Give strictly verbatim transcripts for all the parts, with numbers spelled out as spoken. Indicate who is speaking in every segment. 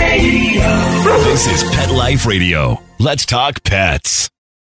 Speaker 1: Radio. This is Pet Life Radio. Let's talk pets.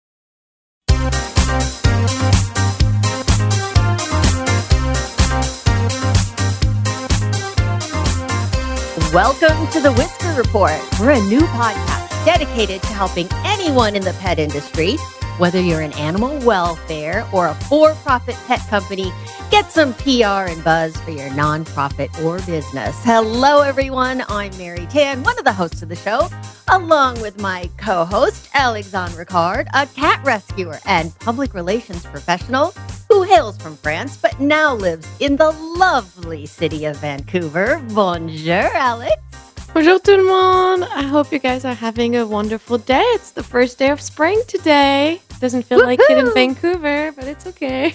Speaker 2: Welcome to the Whisker Report. We're a new podcast dedicated to helping anyone in the pet industry, whether you're in animal welfare or a for-profit pet company, get some P R and buzz for your nonprofit or business. Hello, everyone. I'm Mary Tan, one of the hosts of the show, along with my co-host, Alexandre Ricard, a cat rescuer and public relations professional who hails from France, but now lives in the lovely city of Vancouver. Bonjour, Alex.
Speaker 3: Bonjour tout le monde. I hope you guys are having a wonderful day. It's the first day of spring today. Doesn't feel Woo-hoo! Like it in Vancouver, but it's okay.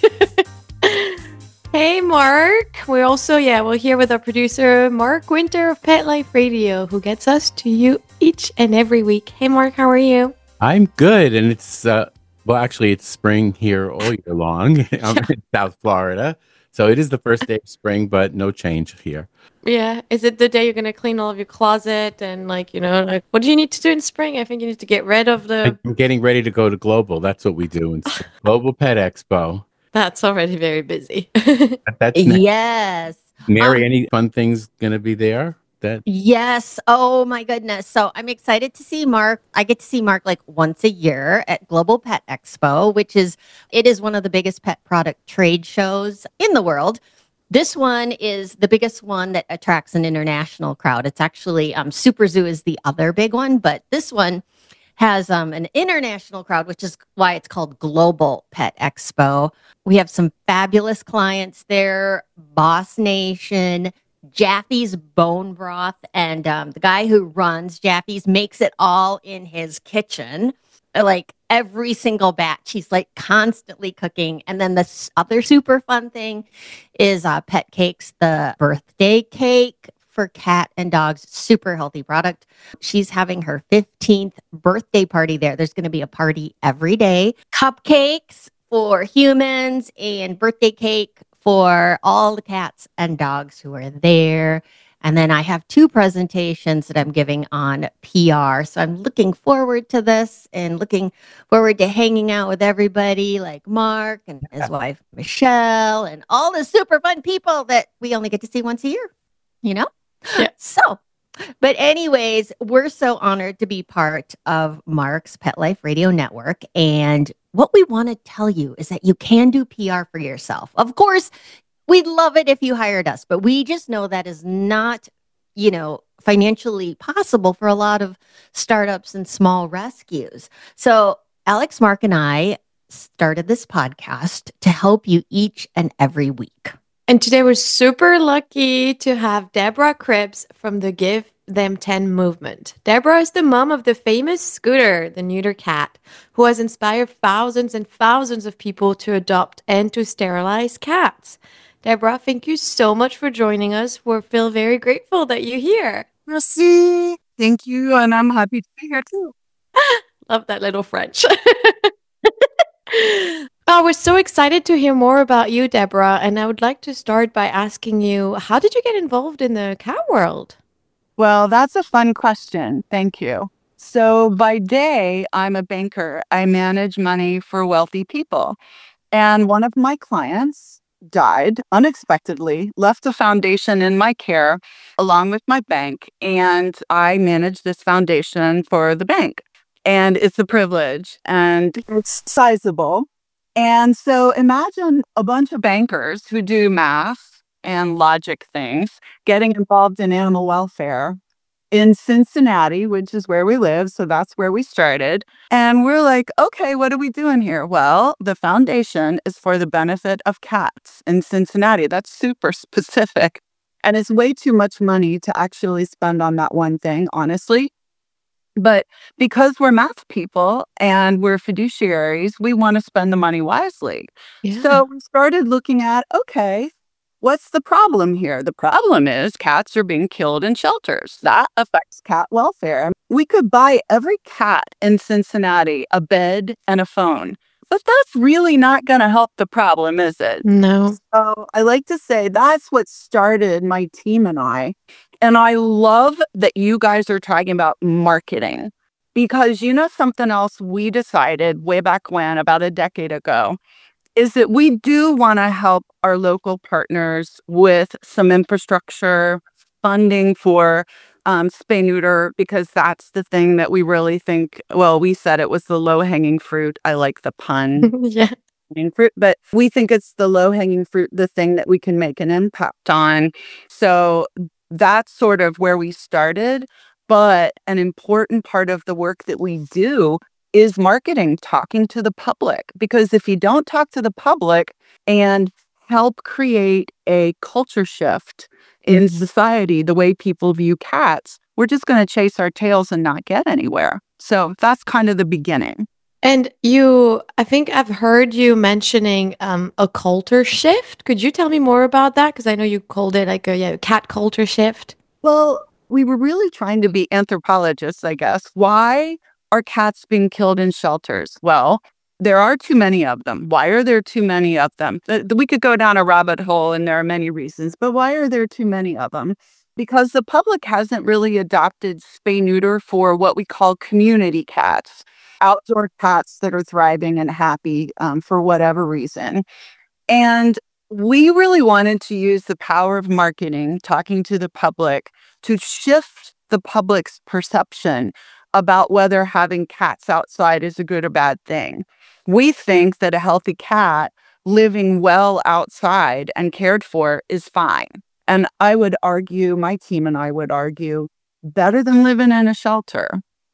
Speaker 3: Hey, Mark. We're also, yeah, we're here with our producer, Mark Winter of Pet Life Radio, who gets us to you each and every week. Hey, Mark, how are you?
Speaker 4: I'm good. And it's, uh, well, actually, it's spring here all year long. I'm in South Florida. So it is the first day of spring, but no change here.
Speaker 3: Yeah. Is it the day you're going to clean all of your closet and like, you know, like what do you need to do in spring? I think you need to get rid of the...
Speaker 4: I'm getting ready to go to Global. That's what we do in Global Pet Expo.
Speaker 3: That's already very busy.
Speaker 4: That's next.
Speaker 2: Yes.
Speaker 4: Mary,
Speaker 2: um,
Speaker 4: any fun things going to be there? That
Speaker 2: Yes. Oh, my goodness. So I'm excited to see Mark. I get to see Mark like once a year at Global Pet Expo, which is, it is one of the biggest pet product trade shows in the world. This one is the biggest one that attracts an international crowd. It's actually, um, Super Zoo is the other big one, but this one has um, an international crowd, which is why it's called Global Pet Expo. We have some fabulous clients there, Boss Nation, Jaffe's Bone Broth, and um, the guy who runs Jaffe's makes it all in his kitchen. Like every single batch, he's like constantly cooking. And then the other super fun thing is uh, Pet Cakes, the birthday cake for cat and dogs, super healthy product. She's having her fifteenth birthday party there. There's going to be a party every day. Cupcakes for humans and birthday cake for all the cats and dogs who are there. And then I have two presentations that I'm giving on P R. So I'm looking forward to this and looking forward to hanging out with everybody like Mark and his wife, Michelle, and all the super fun people that we only get to see once a year, you know?
Speaker 3: Yeah.
Speaker 2: So, but anyways, we're so honored to be part of Mark's Pet Life Radio Network. And what we want to tell you is that you can do P R for yourself. Of course, we'd love it if you hired us, but we just know that is not, you know, financially possible for a lot of startups and small rescues. So Alex, Mark, and I started this podcast to help you each and every week.
Speaker 3: And today we're super lucky to have Deborah Krebs from the Give Them ten movement. Deborah is the mom of the famous Scooter, the neuter cat, who has inspired thousands and thousands of people to adopt and to sterilize cats. Deborah, thank you so much for joining us. We feel very grateful that you're here.
Speaker 5: Merci. Thank you. And I'm happy to be here too.
Speaker 3: Love that little French. Oh, we're so excited to hear more about you, Deborah. And I would like to start by asking you, how did you get involved in the cat world?
Speaker 5: Well, that's a fun question. Thank you. So by day, I'm a banker. I manage money for wealthy people. And one of my clients died unexpectedly, left a foundation in my care along with my bank. And I manage this foundation for the bank. And it's a privilege and it's sizable. And so imagine a bunch of bankers who do math and logic things getting involved in animal welfare in Cincinnati, which is where we live. So that's where we started. And we're like, okay, what are we doing here? Well, the foundation is for the benefit of cats in Cincinnati. That's super specific. And it's way too much money to actually spend on that one thing, honestly. But because we're math people and we're fiduciaries, we want to spend the money wisely.
Speaker 3: Yeah.
Speaker 5: So we started looking at, okay, what's the problem here? The problem is cats are being killed in shelters. That affects cat welfare. We could buy every cat in Cincinnati a bed and a phone. But that's really not going to help the problem, is it?
Speaker 3: No.
Speaker 5: So I like to say that's what started my team and I And I love that you guys are talking about marketing because you know something else we decided way back when, about a decade ago, is that we do want to help our local partners with some infrastructure funding for um, spay neuter, because that's the thing that we really think, well, we said it was the low hanging fruit. I like the pun.
Speaker 3: Yeah.
Speaker 5: Hanging fruit, but we think it's the low hanging fruit, the thing that we can make an impact on. So that's sort of where we started. But an important part of the work that we do is marketing, talking to the public. Because if you don't talk to the public and help create a culture shift in society, the way people view cats, we're just going to chase our tails and not get anywhere. So that's kind of the beginning.
Speaker 3: And you, I think I've heard you mentioning um, a culture shift. Could you tell me more about that? Because I know you called it like a yeah, cat culture shift.
Speaker 5: Well, we were really trying to be anthropologists, I guess. Why are cats being killed in shelters? Well, there are too many of them. Why are there too many of them? We could go down a rabbit hole, and there are many reasons, but why are there too many of them? Because the public hasn't really adopted spay neuter for what we call community cats, outdoor cats that are thriving and happy um, for whatever reason. And we really wanted to use the power of marketing, talking to the public, to shift the public's perception about whether having cats outside is a good or bad thing. We think that a healthy cat living well outside and cared for is fine. And I would argue, my team and I would argue, better than living in a shelter.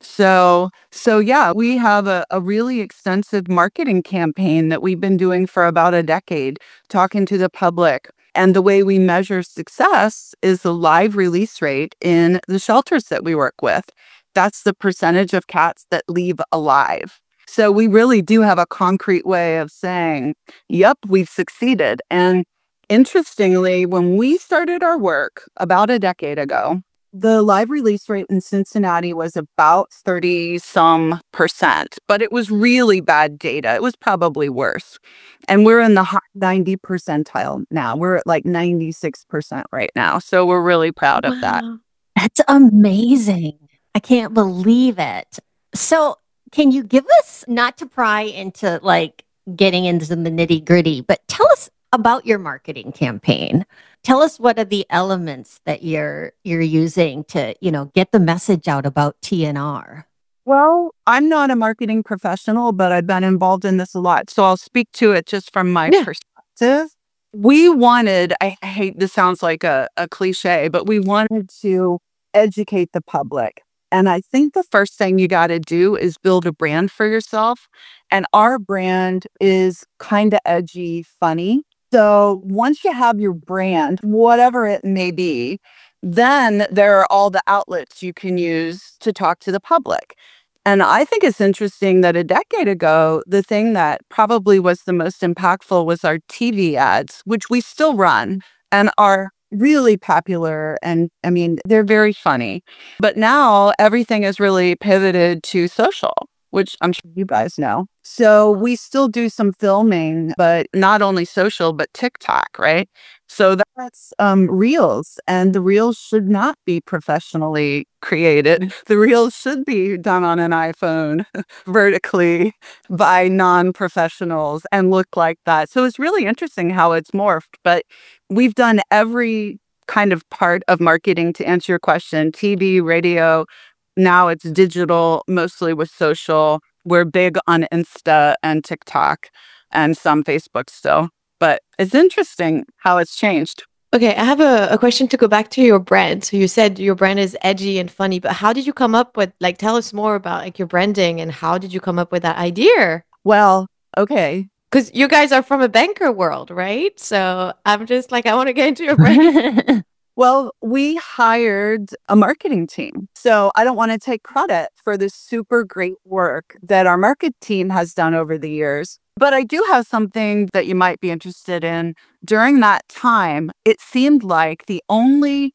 Speaker 5: So, so yeah, we have a, a really extensive marketing campaign that we've been doing for about a decade, talking to the public. And the way we measure success is the live release rate in the shelters that we work with. That's the percentage of cats that leave alive. So we really do have a concrete way of saying, yep, we've succeeded. And interestingly, when we started our work about a decade ago, the live release rate in Cincinnati was about thirty some percent, but it was really bad data. It was probably worse. And we're in the high ninety percentile now. We're at like ninety-six percent right now. So we're really proud of that.
Speaker 3: Wow.
Speaker 2: That's amazing. I can't believe it. So can you give us, not to pry into like getting into the nitty gritty, but tell us about your marketing campaign. Tell us what are the elements that you're you're using to, you know, get the message out about T N R.
Speaker 5: Well, I'm not a marketing professional, but I've been involved in this a lot. So I'll speak to it just from my
Speaker 3: Yeah.
Speaker 5: perspective. We wanted, I hate, this sounds like a, a cliche, but we wanted to educate the public. And I think the first thing you got to do is build a brand for yourself. And our brand is kind of edgy, funny. So once you have your brand, whatever it may be, then there are all the outlets you can use to talk to the public. And I think it's interesting that a decade ago, the thing that probably was the most impactful was our T V ads, which we still run and are really popular. And I mean, they're very funny. But now everything is really pivoted to social, which I'm sure you guys know. So we still do some filming, but not only social, but TikTok, right? So that's um, Reels, and the Reels should not be professionally created. The Reels should be done on an iPhone vertically by non-professionals and look like that. So it's really interesting how it's morphed, but we've done every kind of part of marketing to answer your question: T V, radio. Now it's digital, mostly with social. We're big on Insta and TikTok and some Facebook still. But it's interesting how it's changed.
Speaker 3: Okay, I have a, a question to go back to your brand. So you said your brand is edgy and funny, but how did you come up with, like, tell us more about like your branding and how did you come up with that idea?
Speaker 5: Well, okay.
Speaker 3: Because you guys are from a banker world, right? So I'm just like, I want to get into your brand.
Speaker 5: Well, we hired a marketing team. So I don't want to take credit for the super great work that our market team has done over the years. But I do have something that you might be interested in. During that time, it seemed like the only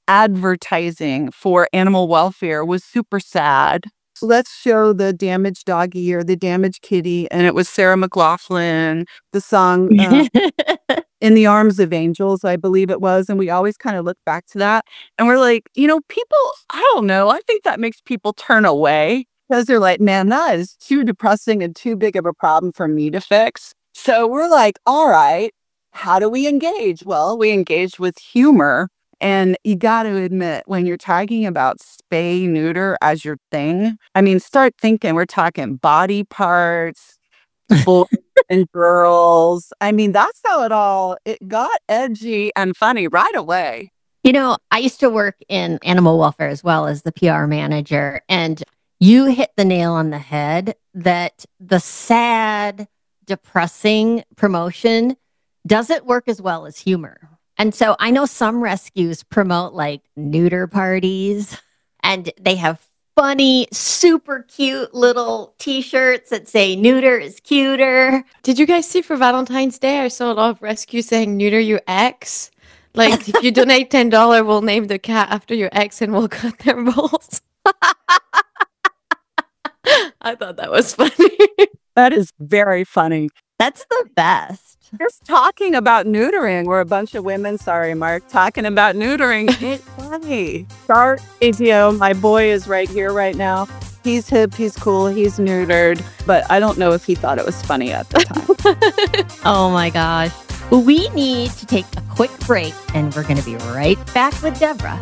Speaker 5: advertising for animal welfare was super sad. So let's show the damaged doggy or the damaged kitty. And it was Sarah McLachlan, the song. Uh, In the Arms of Angels, I believe it was. And we always kind of look back to that. And we're like, you know, people, I don't know. I think that makes people turn away because they're like, man, that is too depressing and too big of a problem for me to fix. So we're like, all right, how do we engage? Well, we engage with humor. And you got to admit, when you're talking about spay neuter as your thing, I mean, start thinking we're talking body parts, boys and girls. I mean, that's how it all, it got edgy and funny right away.
Speaker 2: You know, I used to work in animal welfare as well as the P R manager. And you hit the nail on the head that the sad, depressing promotion doesn't work as well as humor. And so I know some rescues promote like neuter parties, and they have funny, super cute little t-shirts that say neuter is cuter.
Speaker 3: Did you guys see for Valentine's Day? I saw a lot of rescues saying neuter your ex. Like, if you donate ten dollars, we'll name the cat after your ex and we'll cut their balls. I thought that was funny.
Speaker 5: That is very funny.
Speaker 2: That's the best.
Speaker 5: Just talking about neutering. We're a bunch of women, sorry, Mark, talking about neutering. It's funny. Start A T O. My boy is right here right now. He's hip, he's cool, he's neutered, but I don't know if he thought it was funny at the time.
Speaker 2: Oh my gosh. Well, we need to take a quick break, and we're going to be right back with Deborah.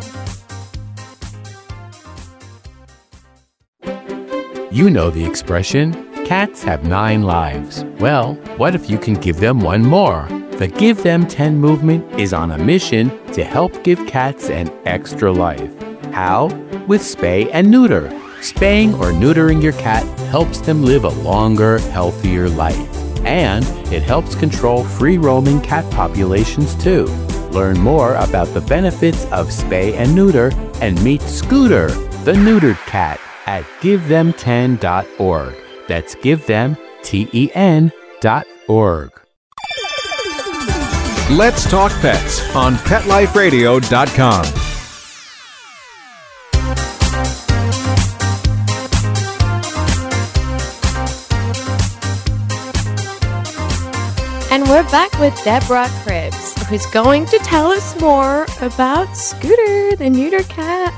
Speaker 4: You know the expression, cats have nine lives. Well, what if you can give them one more? The Give Them ten movement is on a mission to help give cats an extra life. How? With spay and neuter. Spaying or neutering your cat helps them live a longer, healthier life. And it helps control free-roaming cat populations too. Learn more about the benefits of spay and neuter and meet Scooter, the neutered cat, at give them ten dot org. That's give them ten dot org.
Speaker 6: Let's Talk Pets on pet life radio dot com.
Speaker 3: And we're back with Deborah Cribs, who's going to tell us more about Scooter, the neuter cat.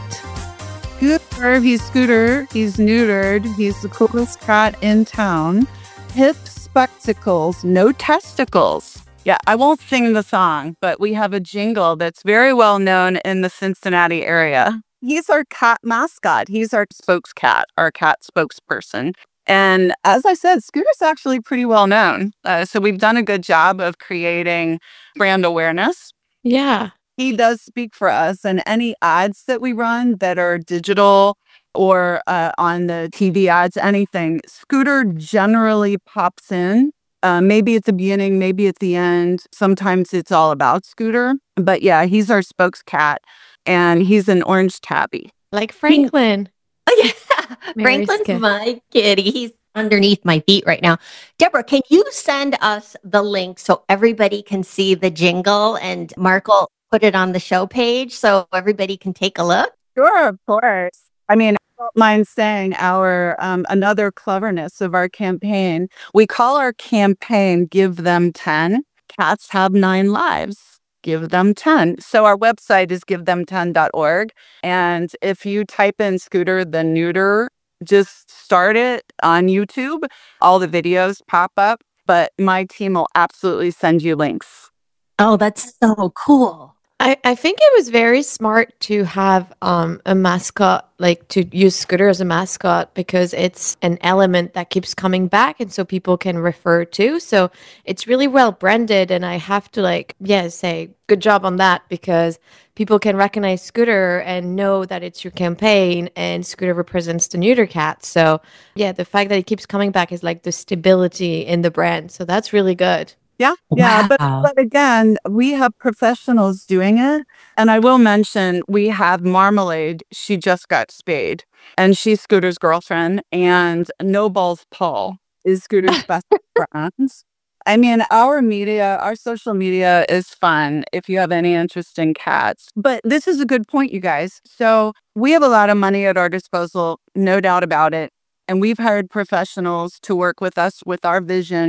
Speaker 5: Scooter, he's Scooter, he's neutered, he's the coolest cat in town. Hip spectacles, no testicles. Yeah, I won't sing the song, but we have a jingle that's very well known in the Cincinnati area. He's our cat mascot. He's our spokescat, our cat spokesperson. And as I said, Scooter's actually pretty well known. Uh, so we've done a good job of creating brand awareness.
Speaker 3: Yeah.
Speaker 5: He does speak for us, and any ads that we run that are digital or uh, on the T V ads, anything, Scooter generally pops in. Uh, maybe at the beginning, maybe at the end. Sometimes it's all about Scooter. But yeah, he's our spokescat, and he's an orange tabby.
Speaker 3: Like Franklin.
Speaker 2: Oh, yeah.
Speaker 3: Mary's
Speaker 2: Franklin's
Speaker 3: kid.
Speaker 2: my kitty. He's underneath my feet right now. Deborah, can you send us the link so everybody can see the jingle, and Mark will put it on the show page so everybody can take a look?
Speaker 5: Sure, of course. I mean, I don't mind saying our um, another cleverness of our campaign. We call our campaign "Give Them ten." Cats have nine lives. Give them ten. So our website is give them ten dot org. And if you type in Scooter the neuter, just start it on YouTube. All the videos pop up, but my team will absolutely send you links.
Speaker 2: Oh, that's so cool.
Speaker 3: I, I think it was very smart to have um, a mascot, like to use Scooter as a mascot, because it's an element that keeps coming back and so people can refer to. So it's really well branded, and I have to like, yeah, say good job on that, because people can recognize Scooter and know that it's your campaign, and Scooter represents the neuter cat. So yeah, the fact that it keeps coming back is like the stability in the brand. So that's really good.
Speaker 5: Yeah, yeah, but
Speaker 2: Wow.
Speaker 5: but again, we have professionals doing it. And I will mention, we have Marmalade. She just got spayed, and she's Scooter's girlfriend. And No Balls Paul is Scooter's best friend. I mean, our media, our social media is fun if you have any interest in cats. But this is a good point, you guys. So we have a lot of money at our disposal, no doubt about it. And we've hired professionals to work with us with our vision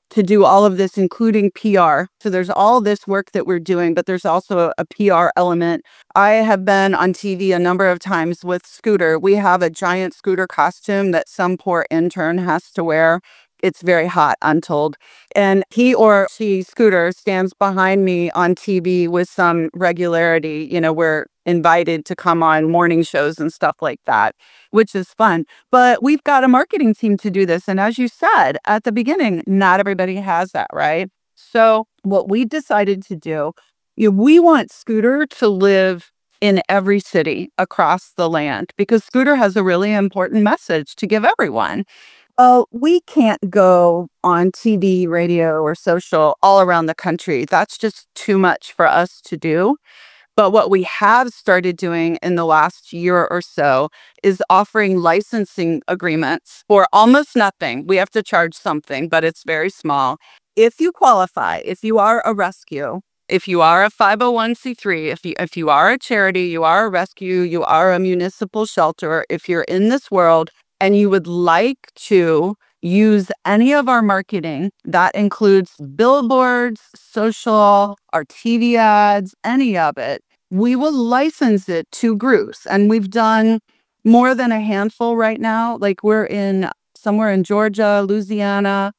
Speaker 5: to do all of this, including P R. So there's all this work that we're doing, but there's also a P R element. I have been on T V a number of times with Scooter. We have a giant Scooter costume that some poor intern has to wear. It's very hot, I'm told. And he or she, Scooter, stands behind me on T V with some regularity. You know, we're invited to come on morning shows and stuff like that, which is fun. But we've got a marketing team to do this. And as you said at the beginning, not everybody has that, right? So what we decided to do, you know, we want Scooter to live in every city across the land because Scooter has a really important message to give everyone. Oh, we can't go on T V, radio, or social all around the country. That's just too much for us to do. But what we have started doing in the last year or so is offering licensing agreements for almost nothing. We have to charge something, but it's very small. If you qualify, if you are a rescue, if you are a five oh one c three, if you if you are a charity, you are a rescue, you are a municipal shelter, if you're in this world, and you would like to use any of our marketing, that includes billboards, social, our T V ads, any of it, we will license it to groups. And we've done more than a handful right now. Like we're in somewhere in Georgia, Louisiana,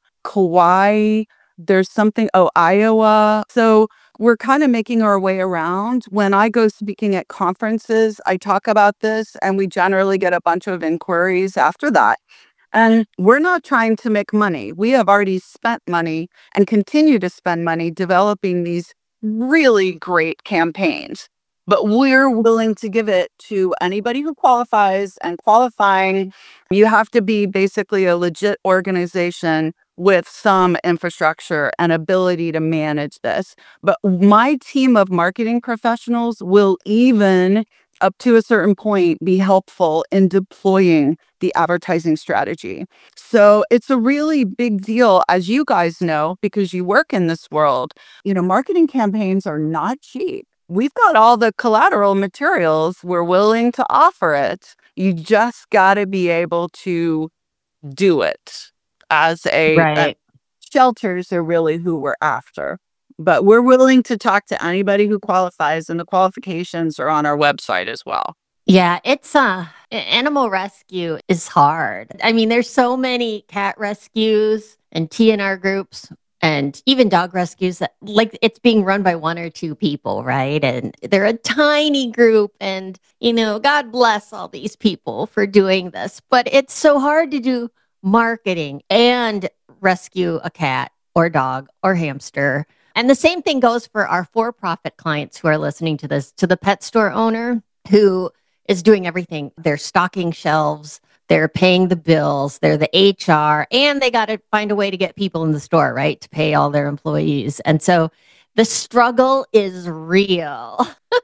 Speaker 5: Kauai. There's something, oh, Iowa. So we're kind of making our way around. When I go speaking at conferences, I talk about this and we generally get a bunch of inquiries after that. And we're not trying to make money. We have already spent money and continue to spend money developing these really great campaigns. But we're willing to give it to anybody who qualifies. And qualifying, you have to be basically a legit organization with some infrastructure and ability to manage this. But my team of marketing professionals will even, up to a certain point, be helpful in deploying the advertising strategy. So it's a really big deal, as you guys know, because you work in this world. You know, marketing campaigns are not cheap. We've got all the collateral materials. We're willing to offer it. You just got to be able to do it. As a,
Speaker 2: Right.
Speaker 5: a shelters are really who we're after. But we're willing to talk to anybody who qualifies, and the qualifications are on our website as well.
Speaker 2: Yeah, it's uh animal rescue is hard. I mean, there's so many cat rescues and T N R groups and even dog rescues that like it's being run by one or two people, right? And they're a tiny group and, you know, God bless all these people for doing this, but it's so hard to do marketing and rescue a cat or dog or hamster. And the same thing goes for our for-profit clients who are listening to this, to the pet store owner who is doing everything. They're stocking shelves, they're paying the bills, they're the H R, and they got to find a way to get people in the store, right, to pay all their employees. And so the struggle is real.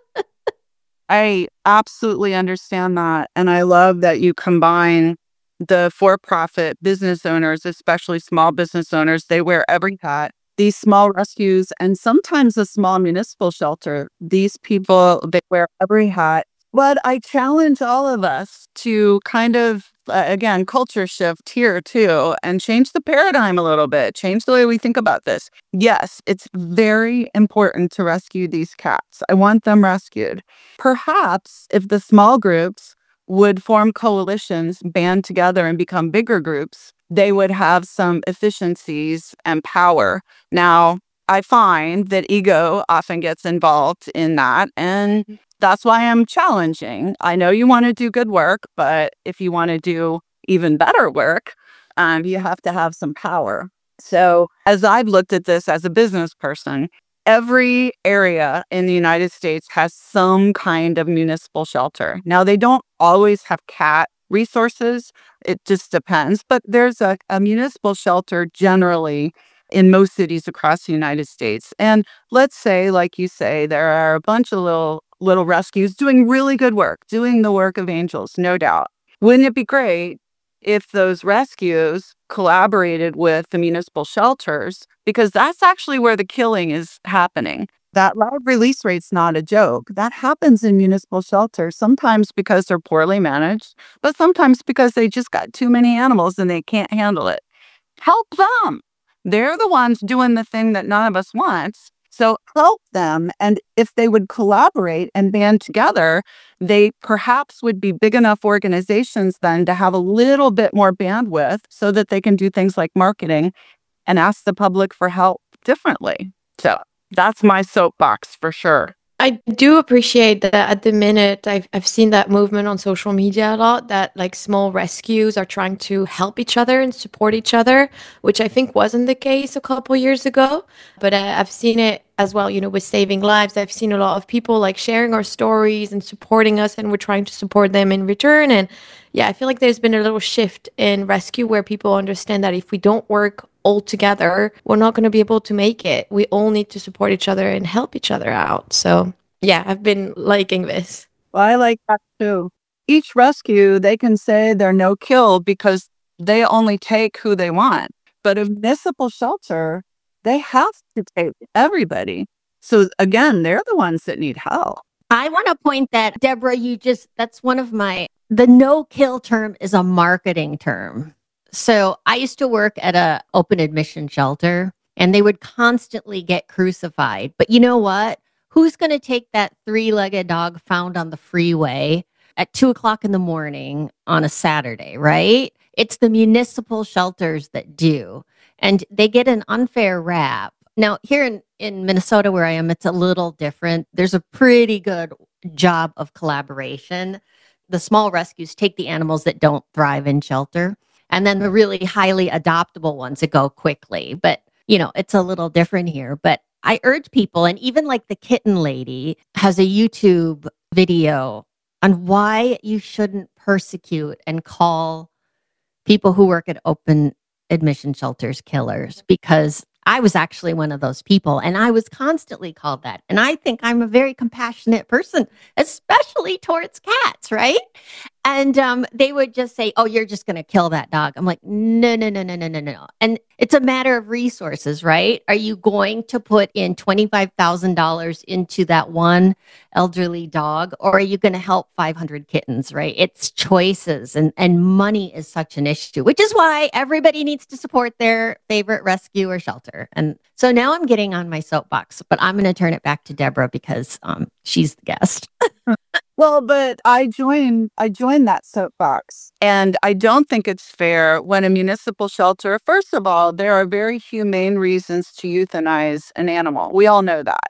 Speaker 5: I absolutely understand that. And I love that you combine the for-profit business owners, especially small business owners. They wear every hat. These small rescues and sometimes a small municipal shelter, these people, they wear every hat. But I challenge all of us to kind of, uh, again, culture shift here too, and change the paradigm a little bit, change the way we think about this. Yes, it's very important to rescue these cats. I want them rescued. Perhaps if the small groups would form coalitions, band together and become bigger groups, they would have some efficiencies and power. Now, I find that ego often gets involved in that, and that's why I'm challenging. I know you want to do good work, but if you want to do even better work, um, you have to have some power. So as I've looked at this as a business person, every area in the United States has some kind of municipal shelter. Now, they don't always have cat resources. It just depends. But there's a, a municipal shelter generally in most cities across the United States. And let's say, like you say, there are a bunch of little little rescues doing really good work, doing the work of angels, no doubt. Wouldn't it be great if those rescues collaborated with the municipal shelters? Because that's actually where the killing is happening. That loud release rate's not a joke. That happens in municipal shelters, sometimes because they're poorly managed, but sometimes because they just got too many animals and they can't handle it. Help them. They're the ones doing the thing that none of us wants. So help them. And if they would collaborate and band together, they perhaps would be big enough organizations then to have a little bit more bandwidth so that they can do things like marketing and ask the public for help differently. So that's my soapbox for sure.
Speaker 3: I do appreciate that at the minute I've I've seen that movement on social media a lot, that like small rescues are trying to help each other and support each other, which I think wasn't the case a couple years ago. But uh, I've seen it as well, you know, with Saving Lives. I've seen a lot of people like sharing our stories and supporting us, and we're trying to support them in return. And yeah, I feel like there's been a little shift in rescue where people understand that if we don't work all together, we're not going to be able to make it. We all need to support each other and help each other out. So yeah, I've been liking this.
Speaker 5: Well, I like that too. Each rescue, they can say they're no kill because they only take who they want. But a municipal shelter, they have to take everybody. So again, they're the ones that need help.
Speaker 2: I want to point that, Deborah, you just, that's one of my, the no-kill term is a marketing term. So I used to work at a open admission shelter, and they would constantly get crucified. But you know what? Who's going to take that three-legged dog found on the freeway at two o'clock in the morning on a Saturday, right? It's the municipal shelters that do. And they get an unfair rap. Now, here in, in Minnesota where I am, it's a little different. There's a pretty good job of collaboration. The small rescues take the animals that don't thrive in shelter, and then the really highly adoptable ones that go quickly. But, you know, it's a little different here. But I urge people, and even like the kitten lady has a YouTube video on why you shouldn't persecute and call people who work at open admission shelters killers, because I was actually one of those people, and I was constantly called that. And I think I'm a very compassionate person, especially towards cats, right? And um, they would just say, oh, you're just going to kill that dog. I'm like, no, no, no, no, no, no, no. And it's a matter of resources, right? Are you going to put in twenty-five thousand dollars into that one elderly dog, or are you going to help five hundred kittens, right? It's choices, and, and money is such an issue, which is why everybody needs to support their favorite rescue or shelter. And so now I'm getting on my soapbox, but I'm going to turn it back to Deborah because um, she's the guest.
Speaker 5: Well, but I join I join that soapbox. And I don't think it's fair when a municipal shelter, first of all, there are very humane reasons to euthanize an animal. We all know that.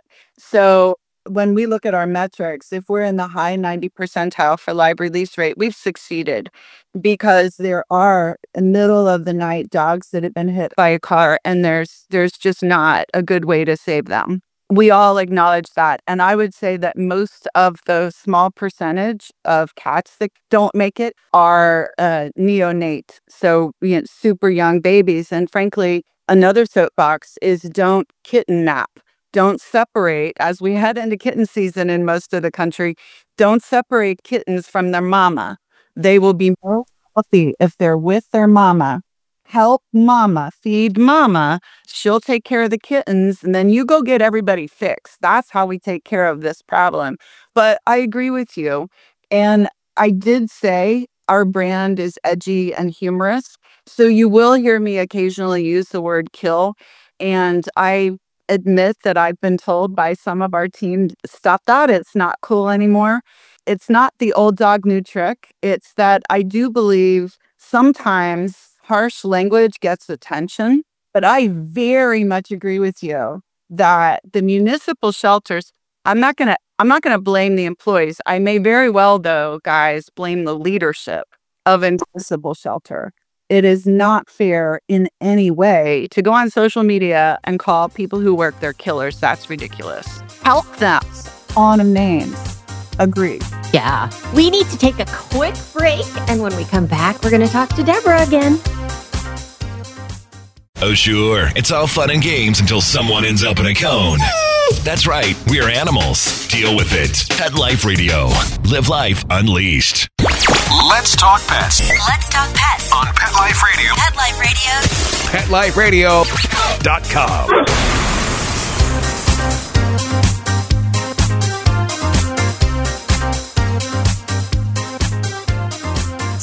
Speaker 5: So when we look at our metrics, if we're in the high ninety percentile for live release rate, we've succeeded, because there are middle of the night dogs that have been hit by a car, and there's there's just not a good way to save them. We all acknowledge that. And I would say that most of the small percentage of cats that don't make it are uh, neonate, so you know, super young babies. And frankly, another soapbox is don't kitten nap. Don't separate, as we head into kitten season in most of the country, don't separate kittens from their mama. They will be more healthy if they're with their mama. Help mama, feed mama. She'll take care of the kittens, and then you go get everybody fixed. That's how we take care of this problem. But I agree with you. And I did say our brand is edgy and humorous. So you will hear me occasionally use the word kill. And I admit that I've been told by some of our team, stop that. It's not cool anymore. It's not the old dog, new trick. It's that I do believe sometimes harsh language gets attention, but I very much agree with you that the municipal shelters, I'm not going to I'm not going to blame the employees. I may very well, though, guys, blame the leadership of a municipal shelter. It is not fair in any way to go on social media and call people who work there killers. That's ridiculous. Help them on names. Agree.
Speaker 2: Yeah. We need to take a quick break, and when we come back, we're going to talk to Deborah again.
Speaker 1: Oh, sure. It's all fun and games until someone ends up in a cone. That's right. We're animals. Deal with it. Pet Life Radio. Live life unleashed.
Speaker 6: Let's talk pets
Speaker 7: Let's talk pets
Speaker 6: on Pet Life Radio.
Speaker 7: Pet Life Radio.
Speaker 6: pet life radio dot com.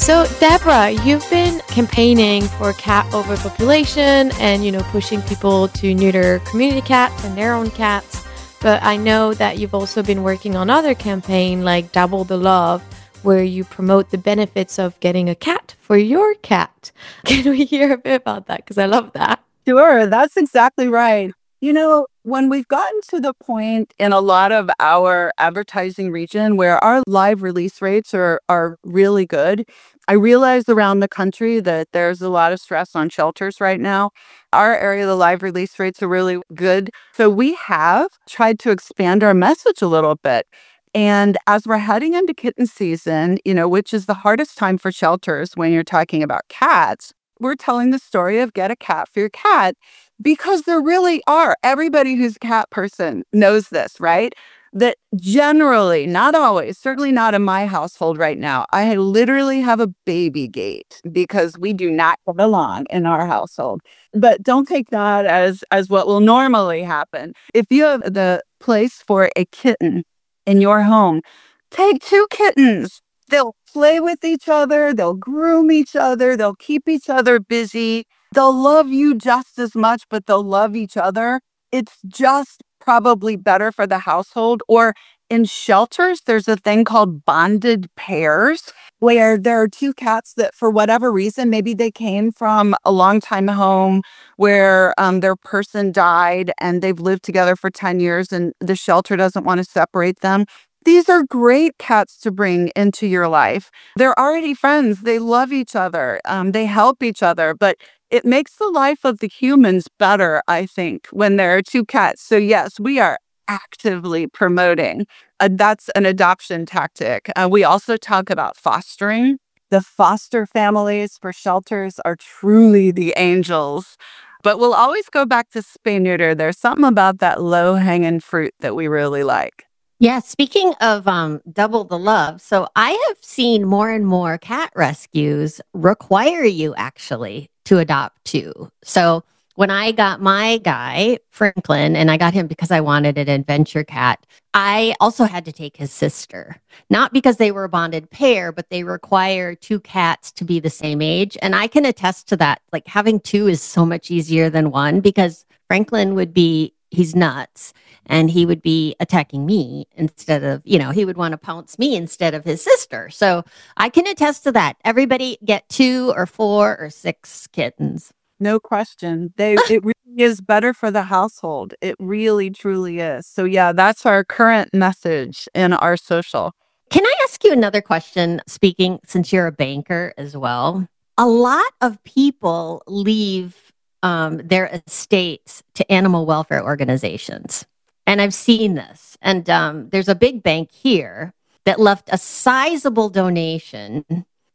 Speaker 3: So, Deborah, you've been campaigning for cat overpopulation and, you know, pushing people to neuter community cats and their own cats. But I know that you've also been working on other campaign like Double the Love, where you promote the benefits of getting a cat for your cat. Can we hear a bit about that? Because I love that.
Speaker 5: Sure, that's exactly right. You know, when we've gotten to the point in a lot of our advertising region where our live release rates are, are really good, I realize around the country that there's a lot of stress on shelters right now. Our area, the live release rates are really good. So we have tried to expand our message a little bit. And as we're heading into kitten season, you know, which is the hardest time for shelters when you're talking about cats, we're telling the story of get a cat for your cat because there really are. Everybody who's a cat person knows this, right? That generally, not always, certainly not in my household right now, I literally have a baby gate because we do not get along in our household. But don't take that as, as what will normally happen. If you have the place for a kitten in your home, take two kittens. They'll play with each other. They'll groom each other. They'll keep each other busy. They'll love you just as much, but they'll love each other. It's just probably better for the household. Or in shelters, there's a thing called bonded pairs, where there are two cats that, for whatever reason, maybe they came from a long time home where um, their person died and they've lived together for ten years and the shelter doesn't want to separate them. These are great cats to bring into your life. They're already friends. They love each other. Um, they help each other. But it makes the life of the humans better, I think, when there are two cats. So yes, we are actively promoting. Uh, that's an adoption tactic. Uh, we also talk about fostering. The foster families for shelters are truly the angels. But we'll always go back to spay neuter. There's something about that low-hanging fruit that we really like.
Speaker 2: Yeah, speaking of um, double the love, so I have seen more and more cat rescues require you actually to adopt two. So when I got my guy, Franklin, and I got him because I wanted an adventure cat, I also had to take his sister. Not because they were a bonded pair, but they require two cats to be the same age. And I can attest to that. Like having two is so much easier than one because Franklin would be, he's nuts. And he would be attacking me instead of, you know, he would want to pounce me instead of his sister. So I can attest to that. Everybody get two or four or six kittens.
Speaker 5: No question. They it really is better for the household. It really, truly is. So yeah, that's our current message in our social.
Speaker 2: Can I ask you another question, speaking, since you're a banker as well? A lot of people leave um, their estates to animal welfare organizations. And I've seen this. And um, there's a big bank here that left a sizable donation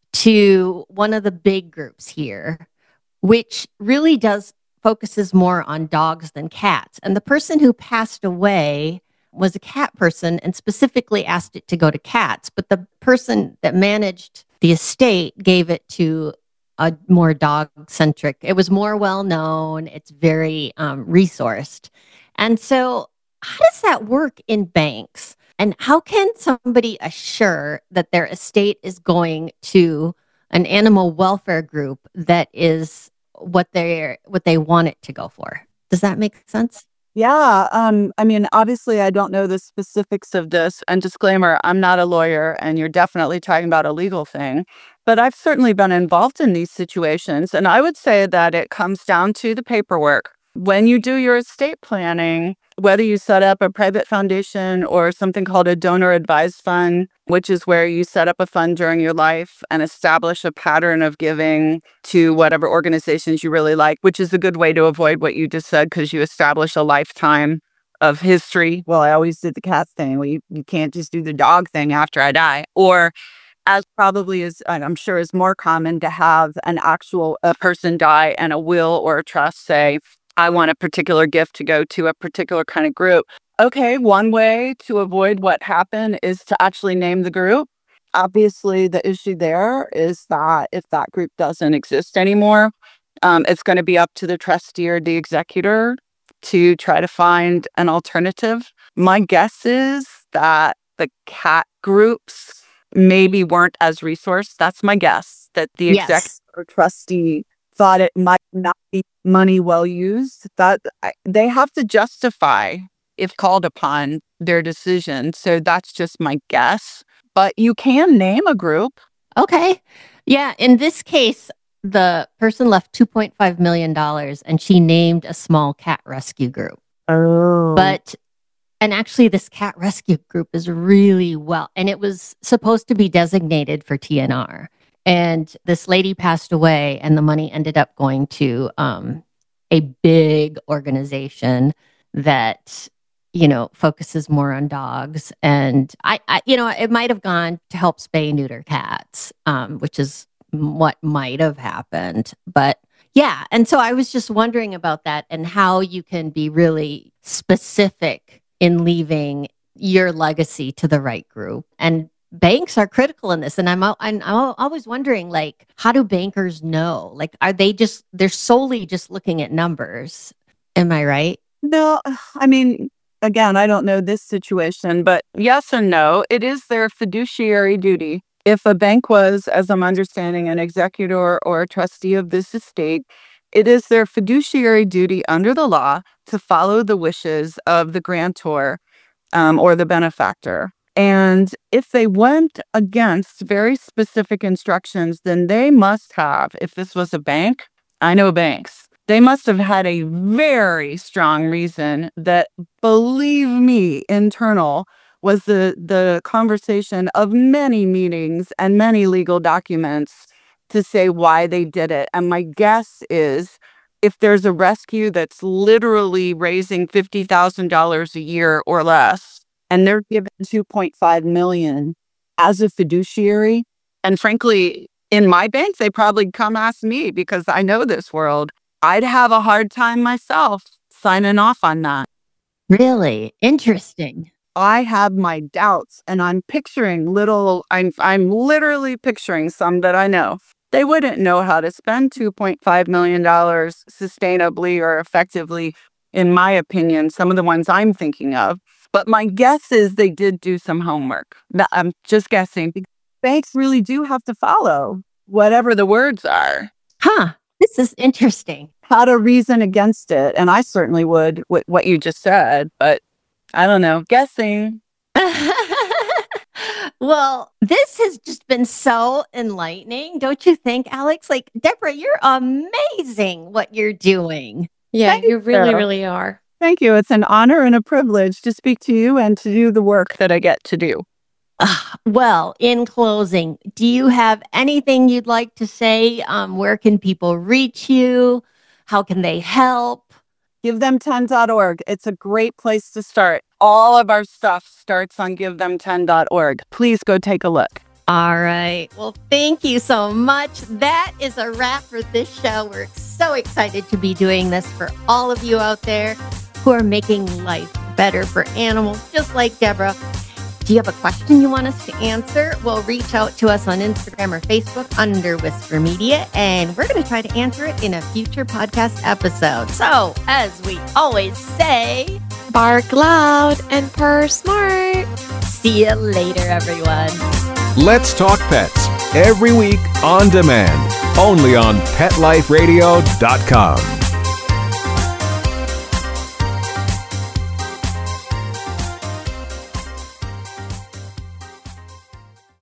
Speaker 2: to one of the big groups here, which really does focuses more on dogs than cats. And the person who passed away was a cat person and specifically asked it to go to cats. But the person that managed the estate gave it to a more dog-centric. It was more well-known. It's very um, resourced. And so how does that work in banks? And how can somebody assure that their estate is going to an animal welfare group that is what they what they want it to go for? Does that make sense?
Speaker 5: Yeah. Um, I mean, obviously, I don't know the specifics of this. And disclaimer, I'm not a lawyer, and you're definitely talking about a legal thing. But I've certainly been involved in these situations. And I would say that it comes down to the paperwork. When you do your estate planning, whether you set up a private foundation or something called a donor advised fund, which is where you set up a fund during your life and establish a pattern of giving to whatever organizations you really like, which is a good way to avoid what you just said because you establish a lifetime of history. Well, I always did the cat thing. Well, you, you can't just do the dog thing after I die. Or as probably is, I'm sure is more common to have an actual a person die and a will or a trust say, I want a particular gift to go to a particular kind of group. Okay, one way to avoid what happened is to actually name the group. Obviously, the issue there is that if that group doesn't exist anymore, um, it's going to be up to the trustee or the executor to try to find an alternative. My guess is that the cat groups maybe weren't as resourced. That's my guess. case that the
Speaker 2: Yes.
Speaker 5: executive or trustee thought it might not be money well used, that I- they have to justify, if called upon, their decision. So that's just my guess. But you can name a group.
Speaker 2: Okay. Yeah. In this case, the person left two point five million dollars and she named a small cat rescue group.
Speaker 5: Oh.
Speaker 2: But, and actually, this cat rescue group is really well, and it was supposed to be designated for T N R. And this lady passed away, and the money ended up going to um, a big organization that, you know, focuses more on dogs. And I, I you know, it might have gone to help spay neuter cats, um, which is what might have happened. But yeah. And so I was just wondering about that and how you can be really specific in leaving your legacy to the right group. And banks are critical in this. And I'm, I'm, I'm always wondering, like, how do bankers know? Like, are they just, they're solely just looking at numbers? Am I right?
Speaker 5: No, I mean, again, I don't know this situation, but yes and no, it is their fiduciary duty. If a bank was, as I'm understanding, an executor or a trustee of this estate, it is their fiduciary duty under the law to follow the wishes of the grantor um, or the benefactor. And if they went against very specific instructions, then they must have, if this was a bank, I know banks, they must have had a very strong reason that, believe me, internal was the, the conversation of many meetings and many legal documents to say why they did it. And my guess is if there's a rescue that's literally raising fifty thousand dollars a year or less, and they're given two point five million dollars as a fiduciary, and frankly, in my bank, they probably come ask me because I know this world. I'd have a hard time myself signing off on that.
Speaker 2: Really? Interesting.
Speaker 5: I have my doubts, and I'm picturing little, I'm, I'm literally picturing some that I know. They wouldn't know how to spend two point five million dollars sustainably or effectively, in my opinion, some of the ones I'm thinking of. But my guess is they did do some homework. I'm just guessing. Banks really do have to follow whatever the words are.
Speaker 2: Huh. This is interesting.
Speaker 5: How to reason against it. And I certainly would with what you just said, but I don't know. Guessing.
Speaker 2: Well, this has just been so enlightening, don't you think, Alex? Like, Deborah, you're amazing what you're doing.
Speaker 3: Yeah,
Speaker 5: Thank
Speaker 3: you really,
Speaker 5: you.
Speaker 3: really are.
Speaker 5: Thank you. It's an honor and a privilege to speak to you and to do the work that I get to do.
Speaker 2: Uh, well, in closing, do you have anything you'd like to say? Um, where can people reach you? How can they help?
Speaker 5: give them ten dot org. It's a great place to start. All of our stuff starts on give them ten dot org. Please go take a look.
Speaker 2: All right. Well, thank you so much. That is a wrap for this show. We're so excited to be doing this for all of you out there who are making life better for animals, just like Deborah. Do you have a question you want us to answer? Well, reach out to us on Instagram or Facebook under Whisper Media, and we're going to try to answer it in a future podcast episode. So, as we always say,
Speaker 3: bark loud and purr smart.
Speaker 2: See you later, everyone.
Speaker 6: Let's Talk Pets, every week on demand, only on pet life radio dot com.